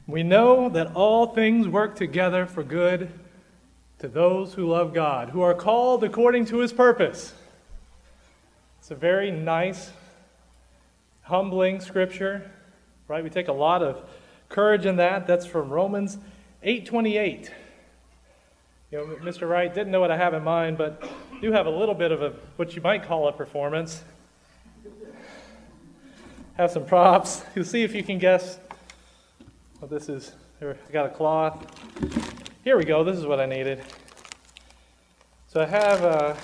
We know that all things work together for good to those who love God, who are called according to his purpose. It's a very nice, humbling scripture, right? We take a lot of courage in that. That's from Romans 8:28. Mr. Wright didn't know what I have in mind, but I do have a little bit of what you might call a performance. Have some props. You'll see if you can guess what this is. Here, I got a cloth. Here we go. This is what I needed. So I have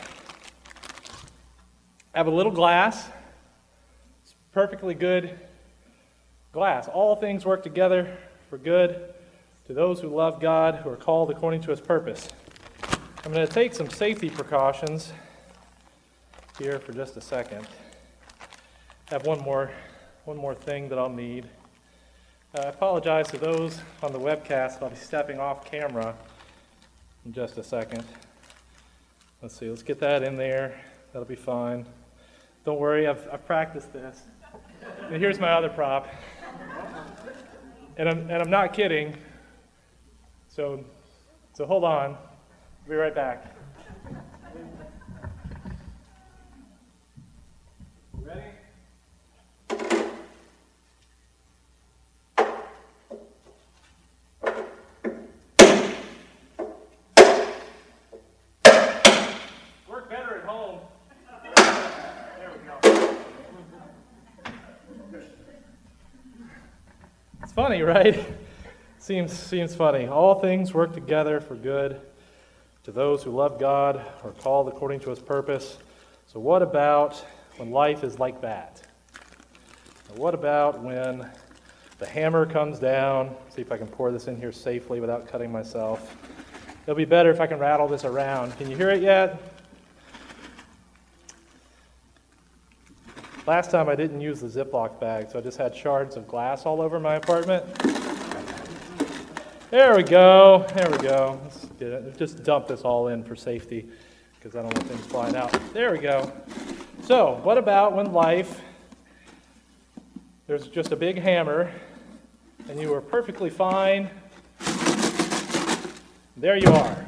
a little glass. It's perfectly good glass. All things work together for good to those who love God, who are called according to his purpose. I'm going to take some safety precautions here for just a second. I have one more thing that I'll need. I apologize to those on the webcast. I'll be stepping off camera in just a second. Let's see, let's get that in there. That'll be fine. Don't worry, I've practiced this. And here's my other prop. And I'm not kidding. So hold on. I'll be right back. Ready? Work better at home. There we go. It's funny, right? Seems funny. All things work together for good to those who love God, are called according to his purpose. So what about when life is like that? What about when the hammer comes down? See if I can pour this in here safely without cutting myself. It'll be better if I can rattle this around. Can you hear it yet? Last time I didn't use the Ziploc bag, so I just had shards of glass all over my apartment. There we go. Let's get it. Just dump this all in for safety because I don't want things flying out. There we go. So, what about when life, there's just a big hammer and you are perfectly fine. There you are.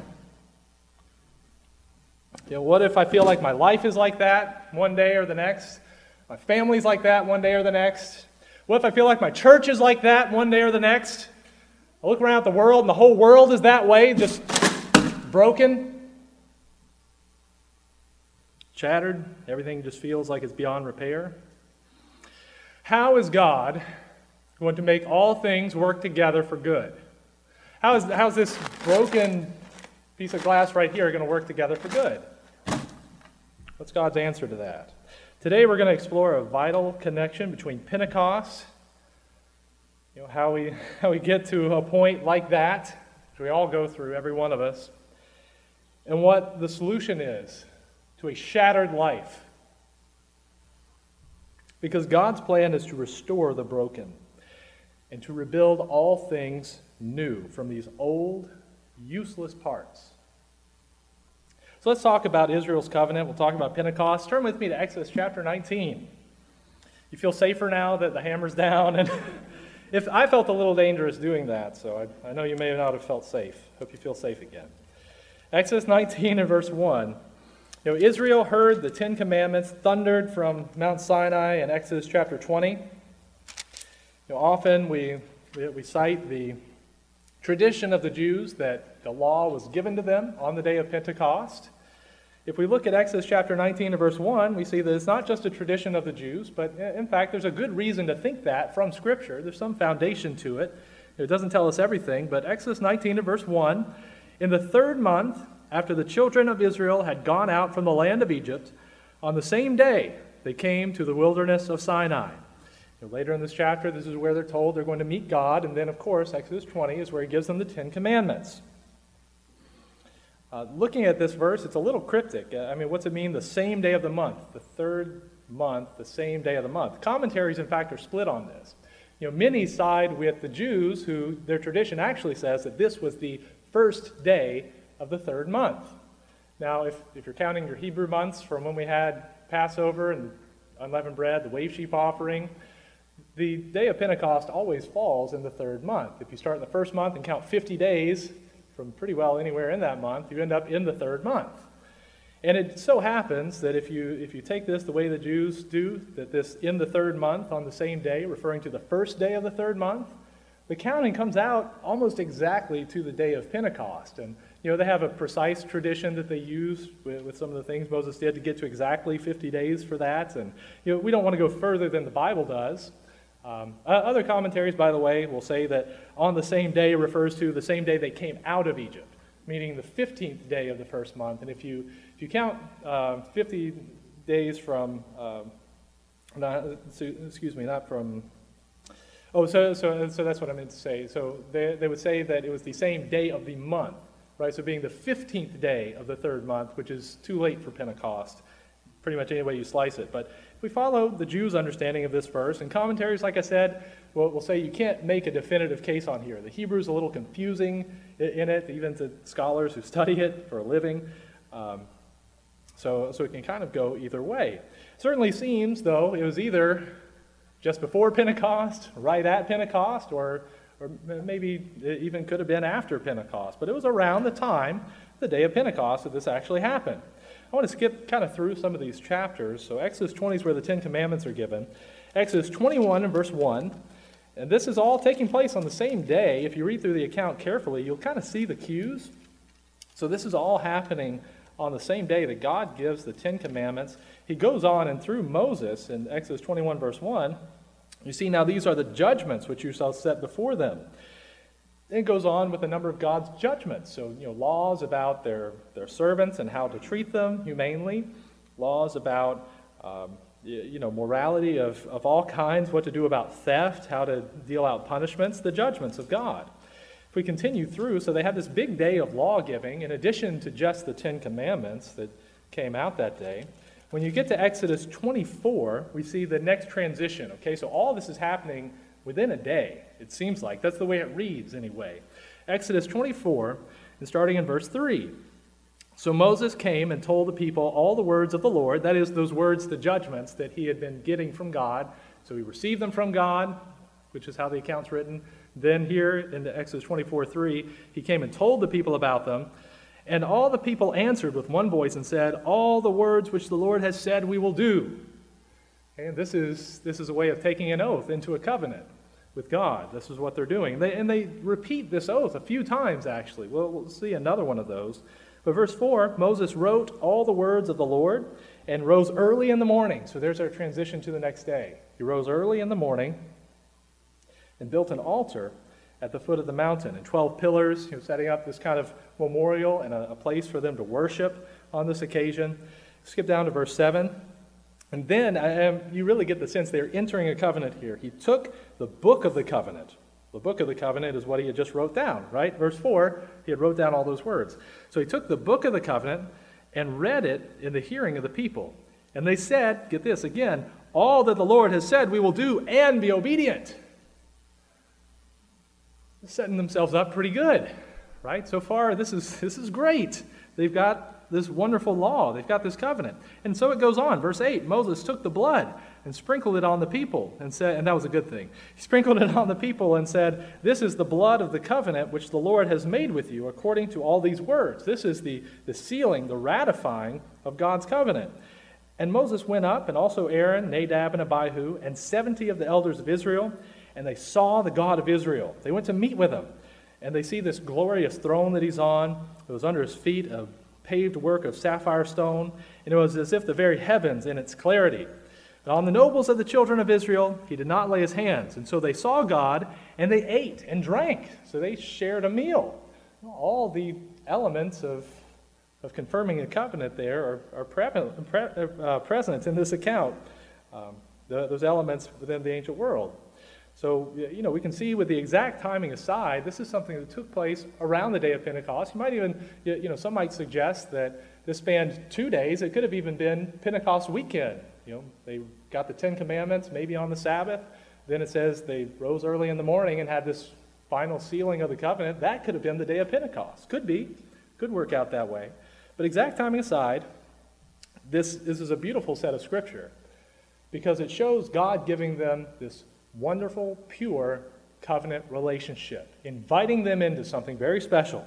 What if I feel like my life is like that one day or the next? My family's like that one day or the next? What if I feel like my church is like that one day or the next? I look around at the world and the whole world is that way, just broken, shattered. Everything just feels like it's beyond repair. How is God going to make all things work together for good? How's this broken piece of glass right here going to work together for good? What's God's answer to that? Today we're going to explore a vital connection between Pentecost, how we get to a point like that, which we all go through, every one of us, and what the solution is to a shattered life. Because God's plan is to restore the broken and to rebuild all things new from these old, useless parts. So let's talk about Israel's covenant. We'll talk about Pentecost. Turn with me to Exodus chapter 19. You feel safer now that the hammer's down? And if I felt a little dangerous doing that, so I know you may not have felt safe. Hope you feel safe again. Exodus 19 and verse 1. Israel heard the Ten Commandments thundered from Mount Sinai in Exodus chapter 20. Often we cite the tradition of the Jews that the law was given to them on the day of Pentecost. If we look at Exodus chapter 19 and verse 1, we see that it's not just a tradition of the Jews, but in fact there's a good reason to think that from Scripture. There's some foundation to it. It doesn't tell us everything, but Exodus 19 and verse 1, in the 3rd month after the children of Israel had gone out from the land of Egypt, on the same day they came to the wilderness of Sinai. Later in this chapter, this is where they're told they're going to meet God, and then, of course, Exodus 20 is where he gives them the Ten Commandments. Looking at this verse, it's a little cryptic. What's it mean, the same day of the month? The 3rd month, the same day of the month. Commentaries, in fact, are split on this. Many side with the Jews, who their tradition actually says that this was the first day of the 3rd month. Now, if you're counting your Hebrew months from when we had Passover and unleavened bread, the wave sheep offering, the day of Pentecost always falls in the third month. If you start in the first month and count 50 days from pretty well anywhere in that month, you end up in the third month. And it so happens that if you take this the way the Jews do, that this in the third month on the same day, referring to the first day of the third month, the counting comes out almost exactly to the day of Pentecost. And they have a precise tradition that they use with some of the things Moses did to get to exactly 50 days for that. And we don't want to go further than the Bible does. Other commentaries, by the way, will say that on the same day refers to the same day they came out of Egypt, meaning the 15th day of the first month. And if you count 50 days from, not from. Oh, so that's what I meant to say. So they would say that it was the same day of the month, right? So being the 15th day of the third month, which is too late for Pentecost, pretty much any way you slice it. But if we follow the Jews' understanding of this verse, and commentaries, like I said, will say you can't make a definitive case on here. The Hebrew's a little confusing in it, even to scholars who study it for a living. So it can kind of go either way. It certainly seems, though, it was either just before Pentecost, right at Pentecost, or maybe it even could have been after Pentecost. But it was around the time, the day of Pentecost, that this actually happened. I want to skip kind of through some of these chapters. So Exodus 20 is where the Ten Commandments are given. Exodus 21 and verse 1. And this is all taking place on the same day. If you read through the account carefully, you'll kind of see the cues. So this is all happening on the same day that God gives the Ten Commandments. He goes on, and through Moses in Exodus 21 verse 1, you see, now these are the judgments which you shall set before them. It goes on with a number of God's judgments. So, laws about their servants and how to treat them humanely, laws about, morality of all kinds, what to do about theft, how to deal out punishments, the judgments of God. If we continue through, so they have this big day of law giving, in addition to just the Ten Commandments that came out that day. When you get to Exodus 24, we see the next transition. Okay, so all this is happening within a day, it seems like. That's the way it reads anyway. Exodus 24, and starting in verse 3. So Moses came and told the people all the words of the Lord, that is, those words, the judgments that he had been getting from God. So he received them from God, which is how the account's written. Then here in Exodus 24:3, he came and told the people about them. And all the people answered with one voice and said, all the words which the Lord has said we will do. And this is a way of taking an oath into a covenant with God. This is what they're doing. They repeat this oath a few times, actually. We'll see another one of those. But verse 4, Moses wrote all the words of the Lord and rose early in the morning. So there's our transition to the next day. He rose early in the morning and built an altar at the foot of the mountain, and 12 pillars, setting up this kind of memorial and a place for them to worship on this occasion. Skip down to verse 7. And then you really get the sense they're entering a covenant here. He took the book of the covenant. The book of the covenant is what he had just wrote down, right? Verse 4, he had wrote down all those words. So he took the book of the covenant and read it in the hearing of the people. And they said, get this again, all that the Lord has said we will do and be obedient. Setting themselves up pretty good, right? So far, this is great. They've got this wonderful law. They've got this covenant. And so it goes on. Verse 8, Moses took the blood and sprinkled it on the people and said, and that was a good thing. He sprinkled it on the people and said, this is the blood of the covenant which the Lord has made with you according to all these words. This is the sealing, the ratifying of God's covenant. And Moses went up, and also Aaron, Nadab, and Abihu, and 70 of the elders of Israel, and they saw the God of Israel. They went to meet with him, and they see this glorious throne that he's on. It was under his feet a paved work of sapphire stone, and it was as if the very heavens in its clarity. But on the nobles of the children of Israel, he did not lay his hands. And so they saw God, and they ate and drank. So they shared a meal. All the elements of confirming a covenant there are present in this account, those elements within the ancient world. So, we can see with the exact timing aside, this is something that took place around the day of Pentecost. You might even, some might suggest that this spanned 2 days. It could have even been Pentecost weekend. They got the Ten Commandments maybe on the Sabbath. Then it says they rose early in the morning and had this final sealing of the covenant. That could have been the day of Pentecost. Could be. Could work out that way. But exact timing aside, this is a beautiful set of Scripture because it shows God giving them this wonderful, pure covenant relationship, inviting them into something very special.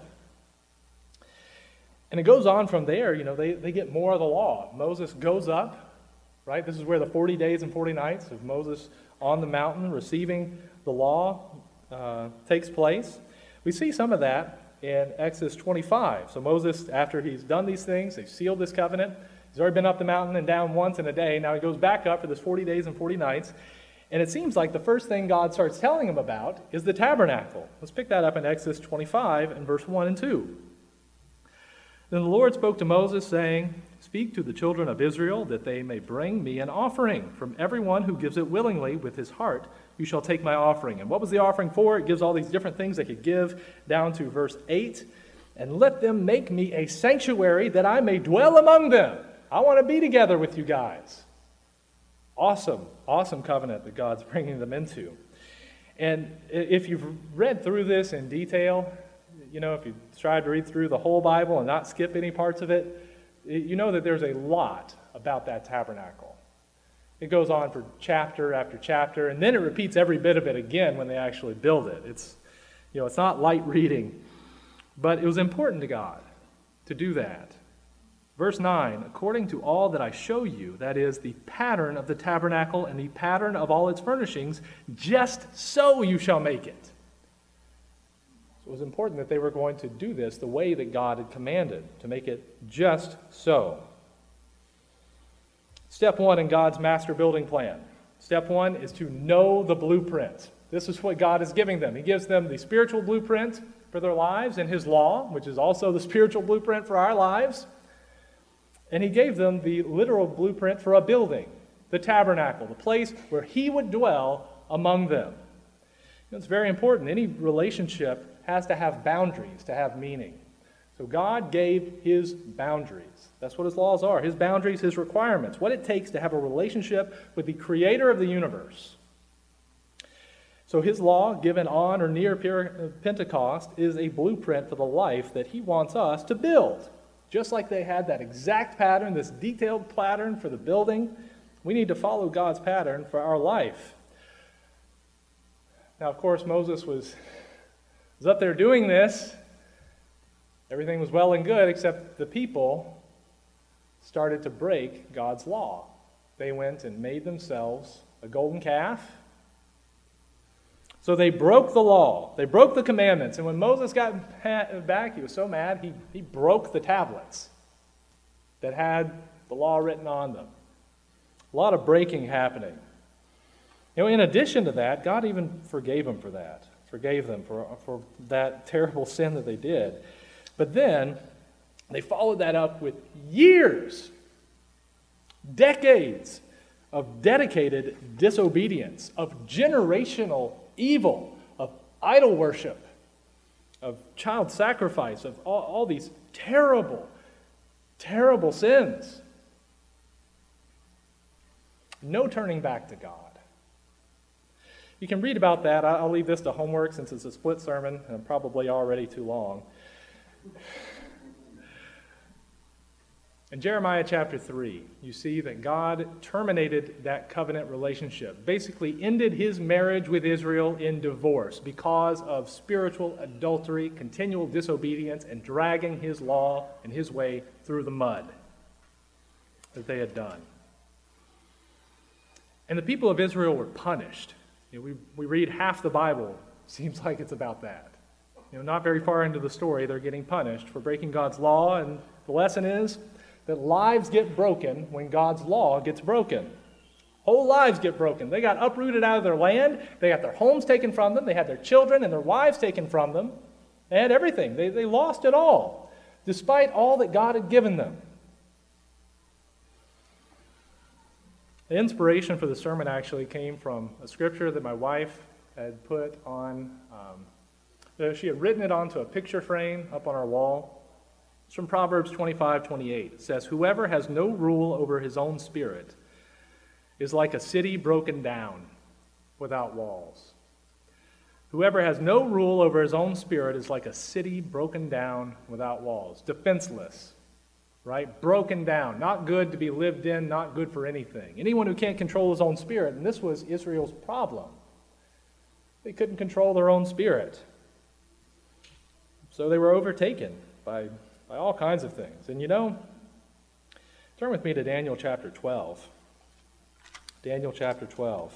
And it goes on from there. They get more of the law. Moses goes up, right? This is where the 40 days and 40 nights of Moses on the mountain receiving the law takes place. We see some of that in Exodus 25. So Moses, after he's done these things, they've sealed this covenant. He's already been up the mountain and down once in a day. Now he goes back up for this 40 days and 40 nights. And it seems like the first thing God starts telling him about is the tabernacle. Let's pick that up in Exodus 25 and verse 1 and 2. Then the Lord spoke to Moses, saying, "Speak to the children of Israel, that they may bring me an offering. From everyone who gives it willingly with his heart, you shall take my offering." And what was the offering for? It gives all these different things they could give, down to verse 8. "And let them make me a sanctuary, that I may dwell among them." I want to be together with you guys. Awesome, awesome covenant that God's bringing them into. And if you've read through this in detail, if you tried to read through the whole Bible and not skip any parts of it, you know that there's a lot about that tabernacle. It goes on for chapter after chapter, and then it repeats every bit of it again when they actually build it. It's not light reading, but it was important to God to do that. Verse 9, "According to all that I show you, that is, the pattern of the tabernacle and the pattern of all its furnishings, just so you shall make it." So it was important that they were going to do this the way that God had commanded, to make it just so. Step one in God's master building plan. Step one is to know the blueprint. This is what God is giving them. He gives them the spiritual blueprint for their lives in His law, which is also the spiritual blueprint for our lives. And He gave them the literal blueprint for a building, the tabernacle, the place where He would dwell among them. It's very important. Any relationship has to have boundaries to have meaning. So God gave His boundaries. That's what His laws are. His boundaries, His requirements. What it takes to have a relationship with the Creator of the universe. So His law, given on or near Pentecost, is a blueprint for the life that He wants us to build. Just like they had that exact pattern, this detailed pattern for the building, we need to follow God's pattern for our life. Now, of course, Moses was up there doing this. Everything was well and good, except the people started to break God's law. They went and made themselves a golden calf. So they broke the law. They broke the commandments. And when Moses got back, he was so mad, he broke the tablets that had the law written on them. A lot of breaking happening. In addition to that, God even forgave them for that. Forgave them for that terrible sin that they did. But then they followed that up with years, decades of dedicated disobedience, of generational evil, of idol worship, of child sacrifice, of all these terrible, terrible sins. No turning back to God. You can read about that. I'll leave this to homework since it's a split sermon and probably already too long. In Jeremiah chapter 3, you see that God terminated that covenant relationship, basically ended His marriage with Israel in divorce because of spiritual adultery, continual disobedience, and dragging His law and His way through the mud that they had done. And the people of Israel were punished. We read half the Bible, seems like it's about that. Not very far into the story, they're getting punished for breaking God's law, and the lesson is that lives get broken when God's law gets broken. Whole lives get broken. They got uprooted out of their land, they got their homes taken from them, they had their children and their wives taken from them, they had everything. They lost it all, despite all that God had given them. The inspiration for the sermon actually came from a scripture that my wife had put on, she had written it onto a picture frame up on our wall. It's from Proverbs 25:28. It says, "Whoever has no rule over his own spirit is like a city broken down without walls." Whoever has no rule over his own spirit is like a city broken down without walls, defenseless. Right? Broken down, not good to be lived in, not good for anything. Anyone who can't control his own spirit, and this was Israel's problem. They couldn't control their own spirit. So they were overtaken by all kinds of things. And turn with me to Daniel chapter 12. Daniel chapter 12.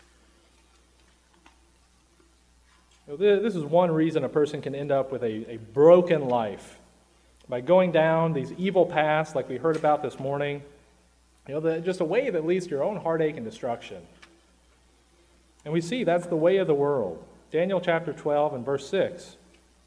This is one reason a person can end up with a broken life. By going down these evil paths like we heard about this morning, just a way that leads to your own heartache and destruction. And we see that's the way of the world. Daniel chapter 12 and verse 6.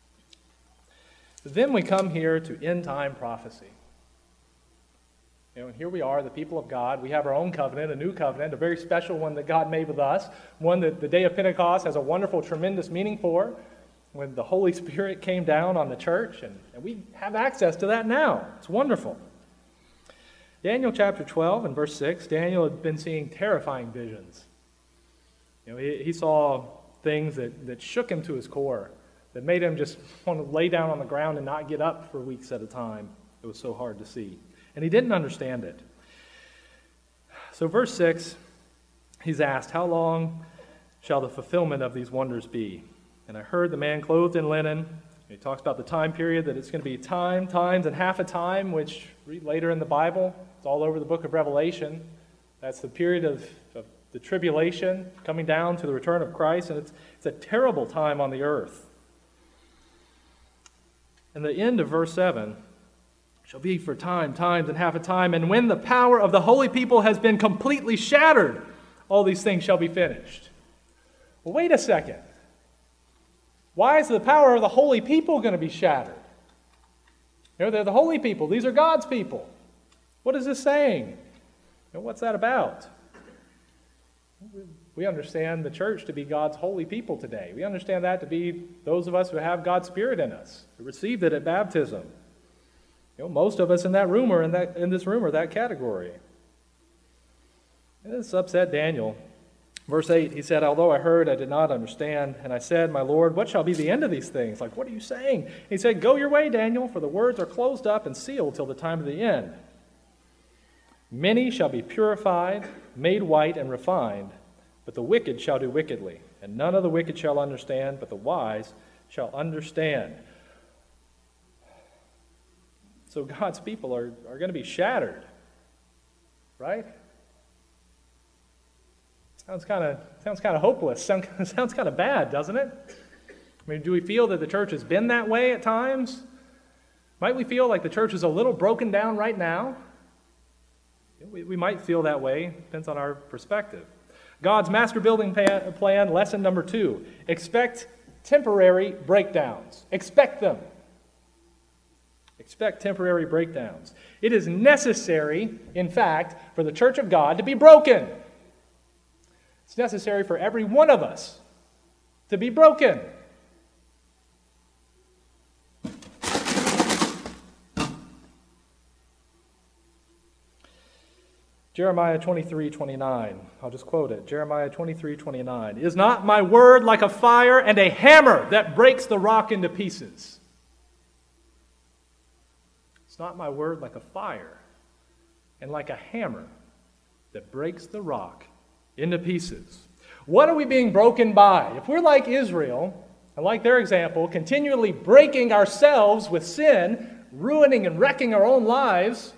Then we come here to end-time prophecy. And here we are, the people of God. We have our own covenant, a new covenant, a very special one that God made with us, one that the day of Pentecost has a wonderful, tremendous meaning for, when the Holy Spirit came down on the church, and we have access to that now. It's wonderful. Daniel chapter 12 and verse 6, Daniel had been seeing terrifying visions. He saw things that shook him to his core, that made him just want to lay down on the ground and not get up for weeks at a time. It was so hard to see. And he didn't understand it. So verse 6, he's asked, how long shall the fulfillment of these wonders be? And I heard the man clothed in linen. He talks about the time period, that it's going to be time, times, and half a time, which read later in the Bible. It's all over the book of Revelation. That's the period of the tribulation coming down to the return of Christ. And it's a terrible time on the earth. And the end of verse 7 shall be for time, times, and half a time. And when the power of the holy people has been completely shattered, all these things shall be finished. Well, wait a second. Why is the power of the holy people going to be shattered? They're the holy people. These are God's people. What is this saying? What's that about? We understand the church to be God's holy people today. We understand that to be those of us who have God's Spirit in us, who received it at baptism. Most of us in that room are in this room are that category. And this upset Daniel. Verse 8, he said, although I heard, I did not understand. And I said, my Lord, what shall be the end of these things? What are you saying? He said, go your way, Daniel, for the words are closed up and sealed till the time of the end. Many shall be purified, made white, and refined, but the wicked shall do wickedly. And none of the wicked shall understand, but the wise shall understand. So God's people are going to be shattered, right? Sounds kind of hopeless. Sounds kind of bad, doesn't it? Do we feel that the church has been that way at times? Might we feel like the church is a little broken down right now? We might feel that way. Depends on our perspective. God's master building plan, lesson number 2. Expect temporary breakdowns. Expect them. Expect temporary breakdowns. It is necessary, in fact, for the church of God to be broken. It's necessary for every one of us to be broken. Jeremiah 23:29. I'll just quote it. Jeremiah 23:29. Is not my word like a fire and a hammer that breaks the rock into pieces? It's not my word like a fire and like a hammer that breaks the rock into pieces. What are we being broken by? If we're like Israel, and like their example, continually breaking ourselves with sin, ruining and wrecking our own lives,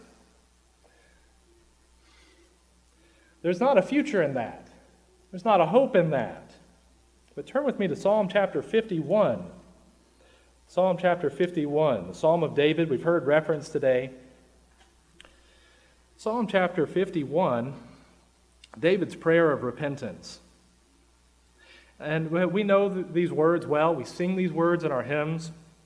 there's not a future in that. There's not a hope in that. But turn with me to Psalm chapter 51. Psalm chapter 51, the Psalm of David. We've heard reference today. Psalm chapter 51, David's prayer of repentance. And we know these words well. We sing these words in our hymns.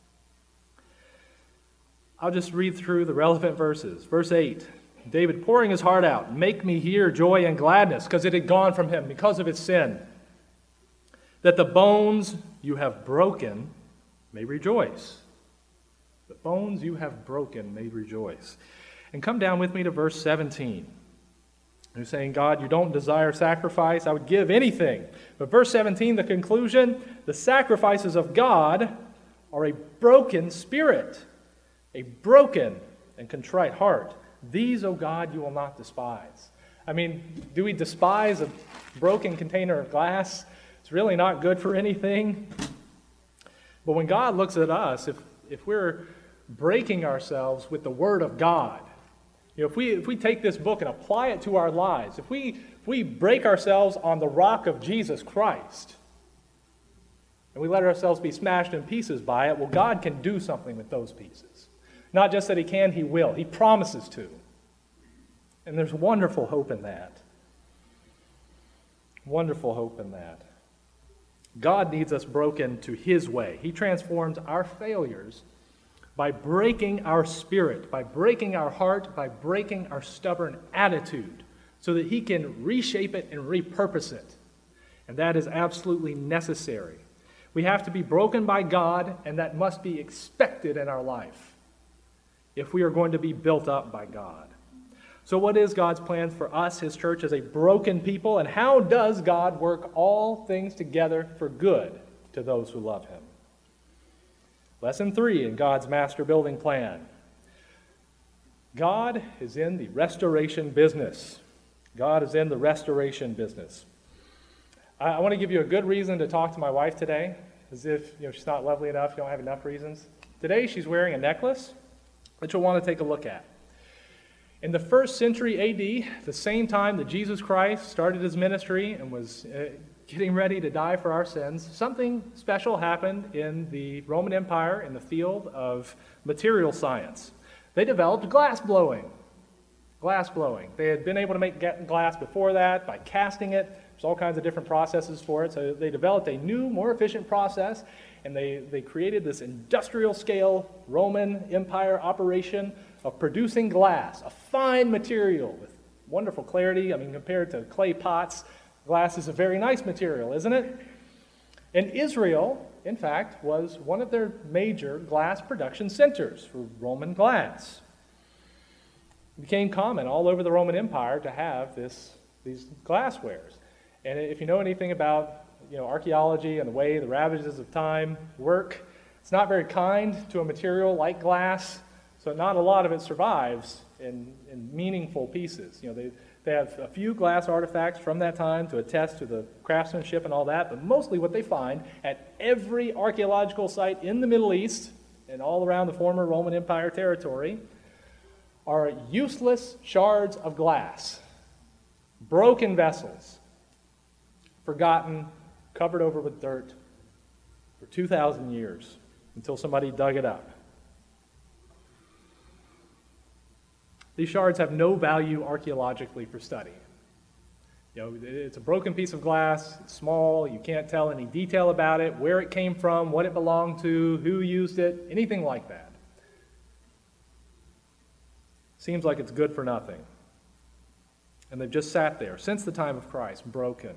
I'll just read through the relevant verses. Verse 8, David pouring his heart out, make me hear joy and gladness, because it had gone from him because of his sin, that the bones you have broken may rejoice. The bones you have broken may rejoice. And come down with me to verse 17. You're saying, God, you don't desire sacrifice. I would give anything. But verse 17, the conclusion, the sacrifices of God are a broken spirit, a broken and contrite heart. These, O God, you will not despise. Do we despise a broken container of glass It's really not good for anything. But when God looks at us, if we're breaking ourselves with the Word of God, if we take this book and apply it to our lives, if we break ourselves on the rock of Jesus Christ, and we let ourselves be smashed in pieces by it, well, God can do something with those pieces. Not just that He can, He will. He promises to. And there's wonderful hope in that. Wonderful hope in that. God needs us broken to His way. He transforms our failures by breaking our spirit, by breaking our heart, by breaking our stubborn attitude, so that He can reshape it and repurpose it. And that is absolutely necessary. We have to be broken by God, and that must be expected in our life if we are going to be built up by God. So what is God's plan for us, His church, as a broken people, and how does God work all things together for good to those who love Him? Lesson 3 in God's master building plan. God is in the restoration business. God is in the restoration business. I want to give you a good reason to talk to my wife today, as if she's not lovely enough, you don't have enough reasons. Today she's wearing a necklace that you'll want to take a look at. In the 1st century A.D., the same time that Jesus Christ started His ministry and was getting ready to die for our sins, something special happened in the Roman Empire in the field of material science. They developed glass blowing. Glass blowing. They had been able to make glass before that by casting it. There's all kinds of different processes for it. So they developed a new, more efficient process, and they created this industrial scale Roman Empire operation of producing glass, a fine material with wonderful clarity. I mean, compared to clay pots, glass is a very nice material, isn't it? And Israel, in fact, was one of their major glass production centers for Roman glass. It became common all over the Roman Empire to have these glasswares. And if you know anything about archaeology and the way the ravages of time work, it's not very kind to a material like glass. So not a lot of it survives in meaningful pieces. They have a few glass artifacts from that time to attest to the craftsmanship and all that, but mostly what they find at every archaeological site in the Middle East and all around the former Roman Empire territory are useless shards of glass, broken vessels, forgotten, covered over with dirt for 2,000 years until somebody dug it up. These shards have no value archaeologically for study. It's a broken piece of glass, it's small, you can't tell any detail about it, where it came from, what it belonged to, who used it, anything like that. Seems like it's good for nothing. And they've just sat there since the time of Christ, broken.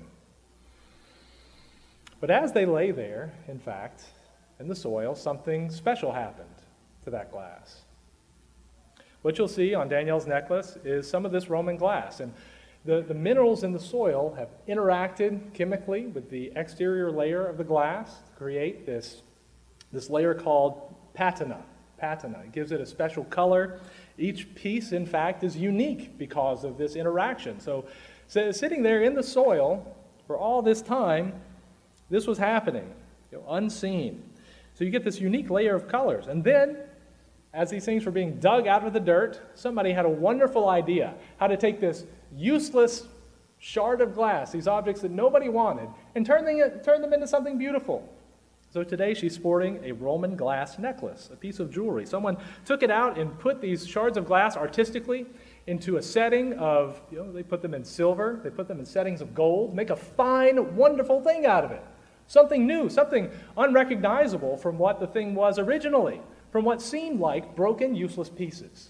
But as they lay there, in fact, in the soil, something special happened to that glass. What you'll see on Danielle's necklace is some of this Roman glass. And the minerals in the soil have interacted chemically with the exterior layer of the glass to create this layer called patina. Patina. It gives it a special color. Each piece, in fact, is unique because of this interaction. So sitting there in the soil for all this time, this was happening, unseen. So you get this unique layer of colors. And then, as these things were being dug out of the dirt, somebody had a wonderful idea how to take this useless shard of glass, these objects that nobody wanted, and turn them into something beautiful. So today she's sporting a Roman glass necklace, a piece of jewelry. Someone took it out and put these shards of glass artistically into a setting of, they put them in silver, they put them in settings of gold, make a fine, wonderful thing out of it. Something new, something unrecognizable from what the thing was originally, from what seemed like broken, useless pieces.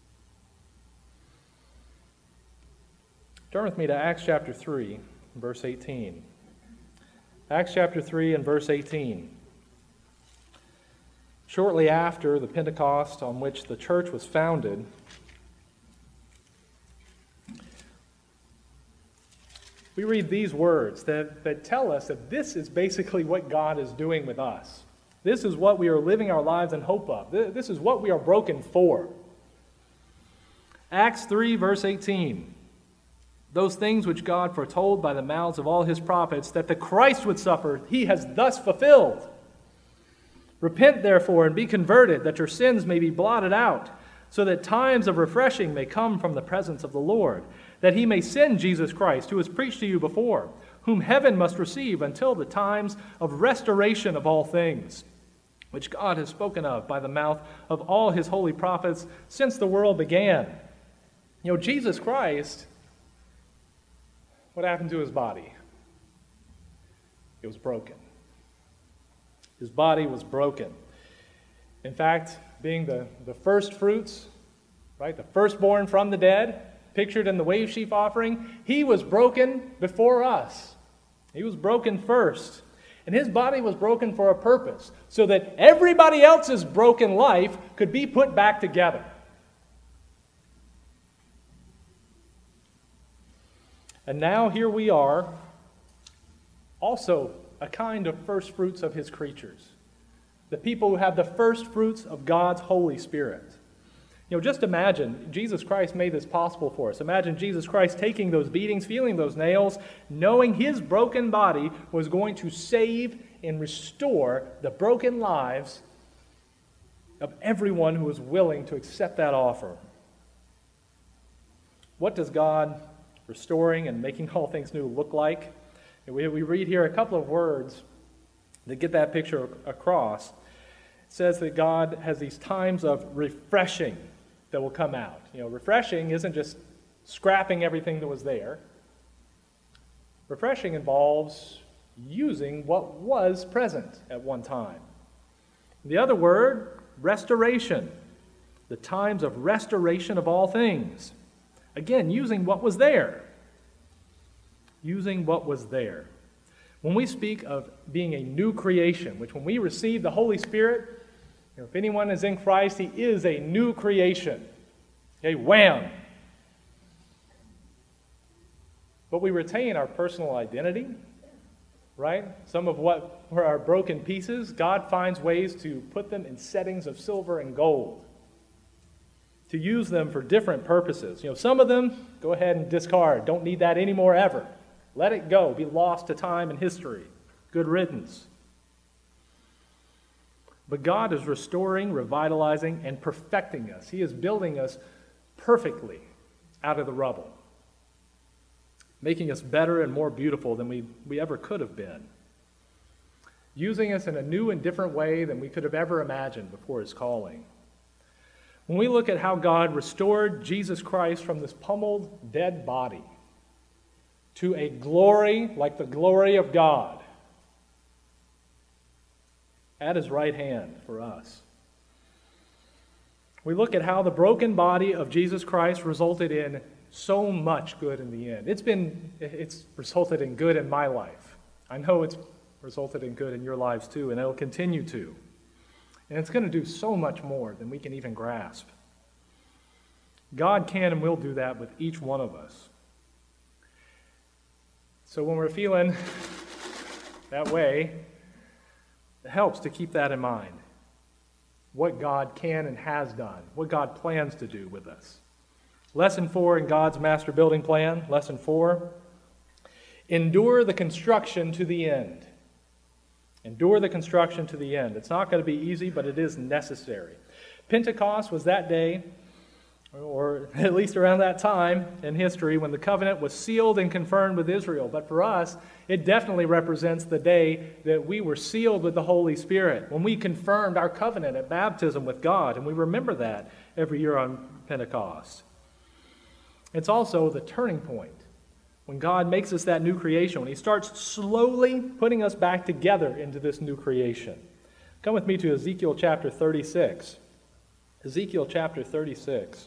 Turn with me to Acts chapter 3, verse 18. Acts chapter 3 and verse 18. Shortly after the Pentecost on which the church was founded, we read these words that tell us that this is basically what God is doing with us. This is what we are living our lives in hope of. This is what we are broken for. Acts 3, verse 18. Those things which God foretold by the mouths of all his prophets, that the Christ would suffer, he has thus fulfilled. Repent, therefore, and be converted, that your sins may be blotted out, so that times of refreshing may come from the presence of the Lord, that he may send Jesus Christ, who was preached to you before, whom heaven must receive until the times of restoration of all things, which God has spoken of by the mouth of all his holy prophets since the world began. Jesus Christ, what happened to his body? It was broken. His body was broken. In fact, being the first fruits, right, the firstborn from the dead, pictured in the wave sheaf offering, he was broken before us. He was broken first. And his body was broken for a purpose, so that everybody else's broken life could be put back together. And now here we are, also a kind of first fruits of his creatures, the people who have the first fruits of God's Holy Spirit. Just imagine, Jesus Christ made this possible for us. Imagine Jesus Christ taking those beatings, feeling those nails, knowing his broken body was going to save and restore the broken lives of everyone who was willing to accept that offer. What does God restoring and making all things new look like? We read here a couple of words that get that picture across. It says that God has these times of refreshing that will come out. Refreshing isn't just scrapping everything that was there. Refreshing involves using what was present at one time. The other word, restoration. The times of restoration of all things. Again, using what was there. Using what was there. When we speak of being a new creation, which when we receive the Holy Spirit, if anyone is in Christ, he is a new creation. Okay, wham! But we retain our personal identity, right? Some of what were our broken pieces, God finds ways to put them in settings of silver and gold, to use them for different purposes. Some of them, go ahead and discard. Don't need that anymore ever. Let it go. Be lost to time and history. Good riddance. But God is restoring, revitalizing, and perfecting us. He is building us perfectly out of the rubble, making us better and more beautiful than we ever could have been, using us in a new and different way than we could have ever imagined before his calling. When we look at how God restored Jesus Christ from this pummeled, dead body to a glory like the glory of God at his right hand for us. We look at how the broken body of Jesus Christ resulted in so much good in the end. It's resulted in good in my life. I know it's resulted in good in your lives too, and it'll continue to. And it's going to do so much more than we can even grasp. God can and will do that with each one of us. So when we're feeling that way, it helps to keep that in mind. What God can and has done, what God plans to do with us. Lesson 4 in God's master building plan, lesson 4, endure the construction to the end. Endure the construction to the end. It's not going to be easy, but it is necessary. Pentecost was that day, or at least around that time in history, when the covenant was sealed and confirmed with Israel. But for us, it definitely represents the day that we were sealed with the Holy Spirit, when we confirmed our covenant at baptism with God, and we remember that every year on Pentecost. It's also the turning point, when God makes us that new creation, when he starts slowly putting us back together into this new creation. Come with me to Ezekiel chapter 36. Ezekiel chapter 36.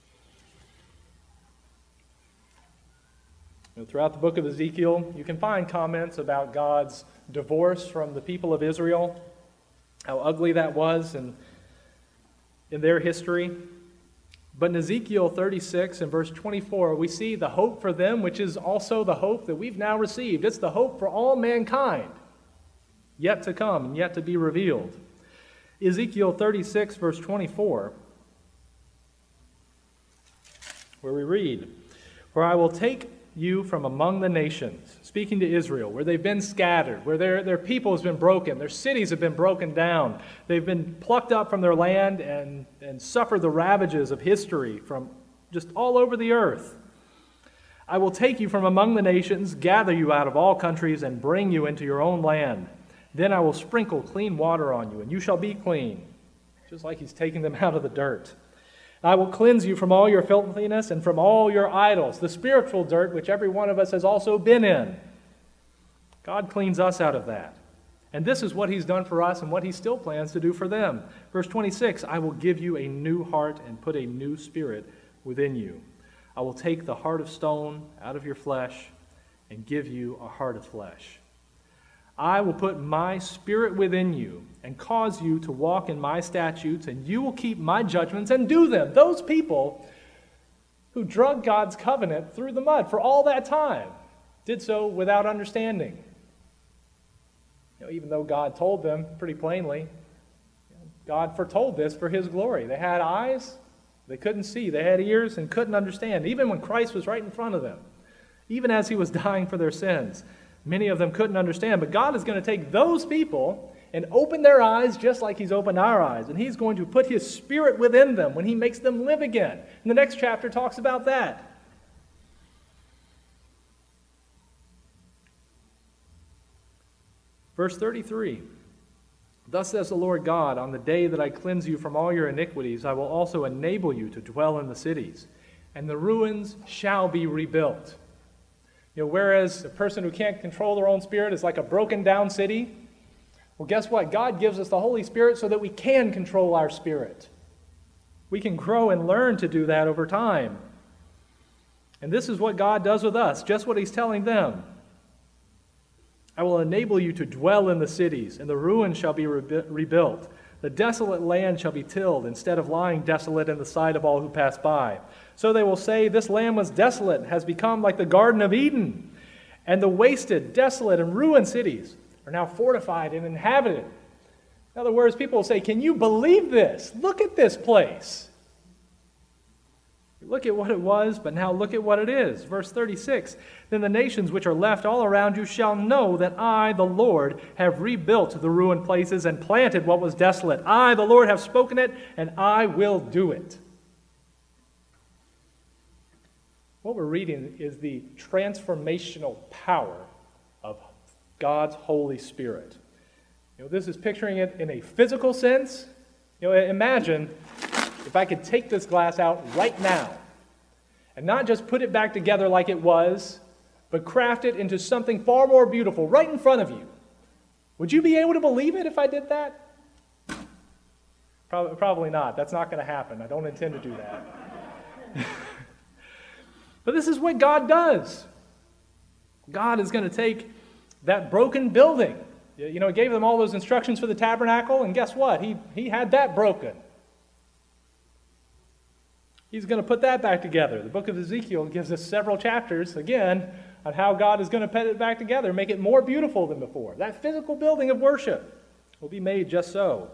Throughout the book of Ezekiel, you can find comments about God's divorce from the people of Israel, how ugly that was in their history. But in Ezekiel 36 and verse 24, we see the hope for them, which is also the hope that we've now received. It's the hope for all mankind, yet to come and yet to be revealed. Ezekiel 36, verse 24, where we read, "For I will take you from among the nations, speaking to Israel, where they've been scattered, where their people has been broken, their cities have been broken down. They've been plucked up from their land and suffered the ravages of history from just all over the earth. I will take you from among the nations, gather you out of all countries, and bring you into your own land. Then I will sprinkle clean water on you, and you shall be clean, just like he's taking them out of the dirt. I will cleanse you from all your filthiness and from all your idols, the spiritual dirt which every one of us has also been in. God cleans us out of that. And this is what he's done for us and what he still plans to do for them. Verse 26, I will give you a new heart and put a new spirit within you. I will take the heart of stone out of your flesh and give you a heart of flesh. I will put my spirit within you and cause you to walk in my statutes, and you will keep my judgments and do them. Those people who drug God's covenant through the mud for all that time did so without understanding. Even though God told them pretty plainly, God foretold this for his glory. They had eyes, they couldn't see. They had ears and couldn't understand. Even when Christ was right in front of them, even as he was dying for their sins, many of them couldn't understand. But God is going to take those people and open their eyes just like he's opened our eyes. And he's going to put his spirit within them when he makes them live again. And the next chapter talks about that. Verse 33, thus says the Lord God, on the day that I cleanse you from all your iniquities, I will also enable you to dwell in the cities, and the ruins shall be rebuilt. Whereas a person who can't control their own spirit is like a broken down city, well, guess what? God gives us the Holy Spirit so that we can control our spirit. We can grow and learn to do that over time. And this is what God does with us, just what he's telling them. I will enable you to dwell in the cities, and the ruins shall be rebuilt. The desolate land shall be tilled instead of lying desolate in the sight of all who pass by. So they will say, this land was desolate and has become like the Garden of Eden. And the wasted, desolate, and ruined cities are now fortified and inhabited. In other words, people will say, can you believe this? Look at this place. Look at what it was, but now look at what it is. Verse 36, then the nations which are left all around you shall know that I, the Lord, have rebuilt the ruined places and planted what was desolate. I, the Lord, have spoken it, and I will do it. What we're reading is the transformational power of God's Holy Spirit. This is picturing it in a physical sense. Imagine if I could take this glass out right now and not just put it back together like it was, but craft it into something far more beautiful right in front of you. Would you be able to believe it if I did that? Probably not. That's not going to happen. I don't intend to do that. But this is what God does. God is going to take that broken building. He gave them all those instructions for the tabernacle, and guess what? He had that broken. He's going to put that back together. The book of Ezekiel gives us several chapters, again, on how God is going to put it back together, make it more beautiful than before. That physical building of worship will be made just so.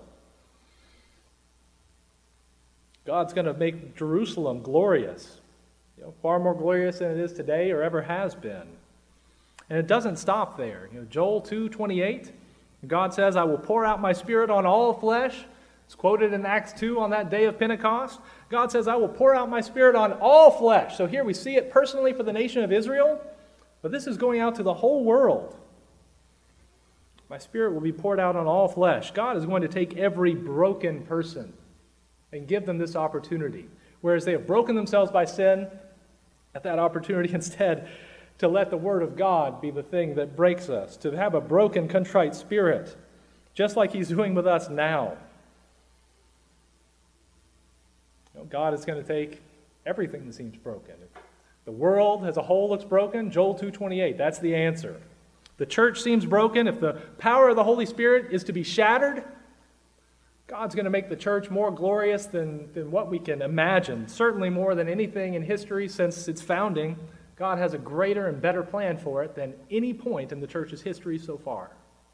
God's going to make Jerusalem glorious, far more glorious than it is today or ever has been. And it doesn't stop there. Joel 2:28, God says, I will pour out my spirit on all flesh. It's quoted in Acts 2 on that day of Pentecost. God says, I will pour out my spirit on all flesh. So here we see it personally for the nation of Israel, but this is going out to the whole world. My spirit will be poured out on all flesh. God is going to take every broken person and give them this opportunity. Whereas they have broken themselves by sin, at that opportunity instead to let the Word of God be the thing that breaks us, to have a broken, contrite spirit, just like he's doing with us now. God is going to take everything that seems broken. If the world as a whole looks broken, Joel 2:28, that's the answer. The church seems broken. If the power of the Holy Spirit is to be shattered, God's going to make the church more glorious than what we can imagine. Certainly more than anything in history since its founding. God has a greater and better plan for it than any point in the church's history so far.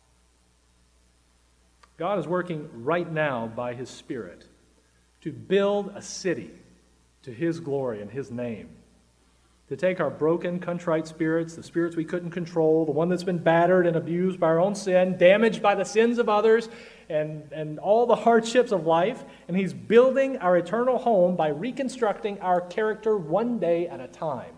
God is working right now by his Spirit to build a city to his glory and his name. to take our broken, contrite spirits, the spirits we couldn't control, the one that's been battered and abused by our own sin, damaged by the sins of others, and all the hardships of life, and He's building our eternal home by reconstructing our character one day at a time.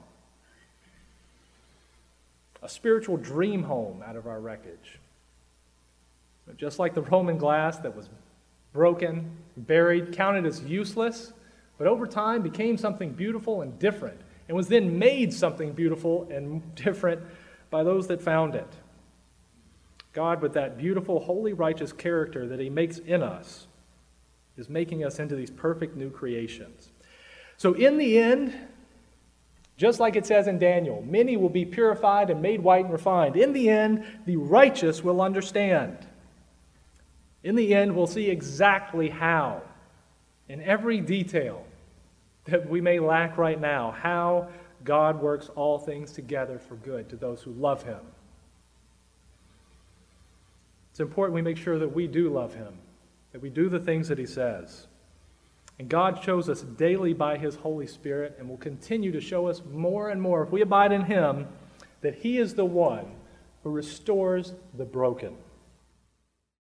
A spiritual dream home out of our wreckage. Just like the Roman glass that was broken, buried, counted as useless, but over time became something beautiful and different, and was then made something beautiful and different by those that found it. God, with that beautiful, holy, righteous character that He makes in us, is making us into these perfect new creations. So in the end, just like it says in Daniel, many will be purified and made white and refined. In the end, the righteous will understand. In the end, we'll see exactly how, in every detail that we may lack right now, how God works all things together for good to those who love Him. It's important we make sure that we do love Him, that we do the things that He says. And God shows us daily by His Holy Spirit and will continue to show us more and more, if we abide in Him, that He is the one who restores the broken.